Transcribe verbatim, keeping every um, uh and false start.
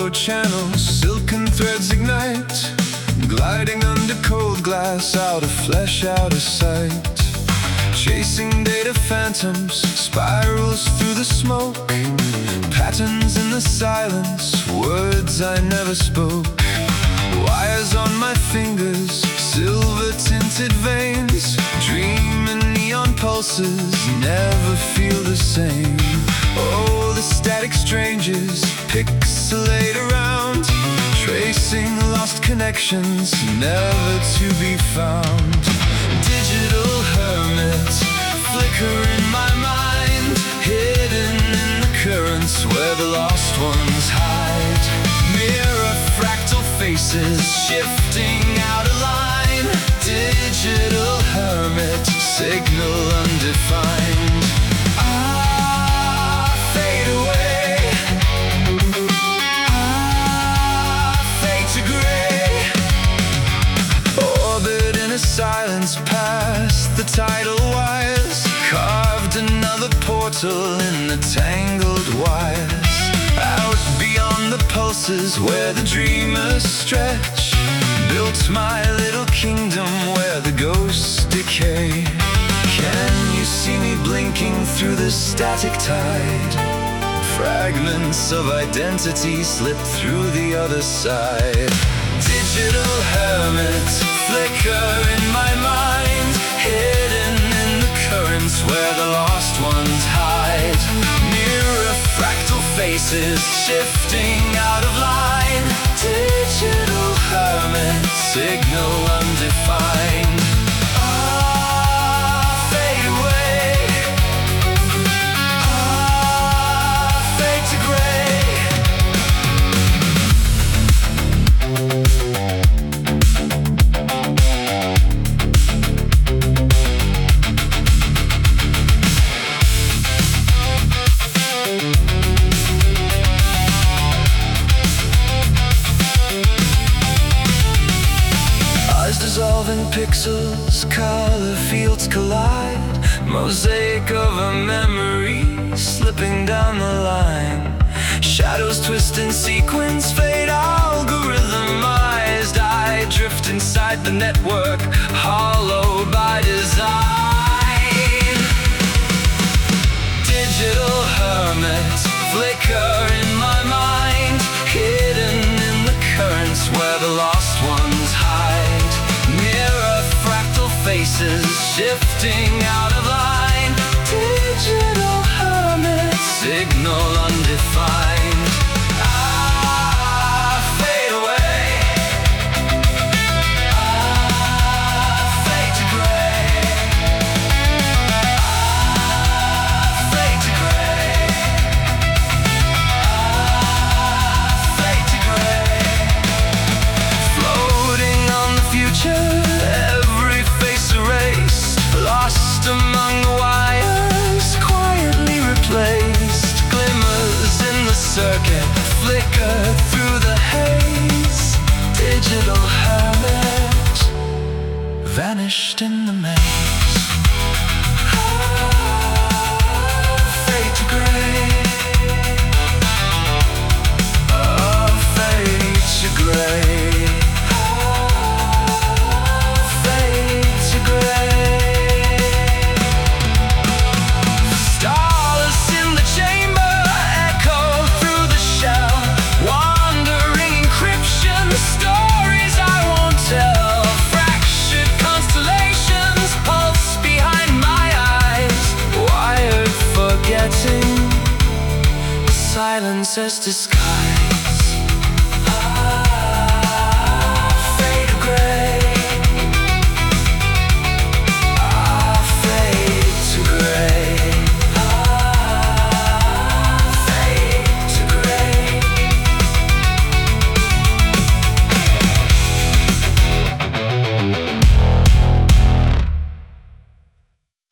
rainbow channels, silken threads ignite, gliding under cold glass, out of flesh, out of sight. Chasing data phantoms, spirals through the smoke, patterns in the silence, words I never spoke. Wires on my fingers, silver-tinted veins, dreaming neon pulses, never feel the same. Oh, the static strangers pixelate around, tracing lost connections, never to be found. Digital hermits flicker in my mind, hidden in the currents where the lost ones hide. Mirror fractal faces shifting out of line, digital hermit, signal undefined. Ah, fade away. Ah, fade to gray. Orbit in a silence past the tidal wires, carved another portal in the tangled wires. Out beyond the pulses where the dreamers stretch, built my little kingdom where the ghosts decay. Can you see me blinking through the static tide? Fragments of identity slip through the other side. Digital hermit flicker in my mind, hidden in the currents where the lost ones hide. Mirror fractal faces shifting out of line, digital hermit, signal undefined. Ah, fade away. Ah, fade to gray. Dissolving pixels, color fields collide, mosaic of a memory slipping down the line. Shadows twist in sequence, fade algorithmized. I drift inside the network, hollow by design. Digital hermit flicker in my mind, hidden in the currents where the lost ones hide. Mirror fractal faces shifting out of line, digital hermit, signal undefined. Ah, fade away. Ah, fade to gray. Ah, fade to gray. Ah, fade to gray. Floating on the future, every face erased, lost among the wires, quietly replaced. Glimmers in the circuit flicker through the haze. Digital hermit vanished in the maze. Ah, fade to gray. Ah, fade to gray. Silence as discovered.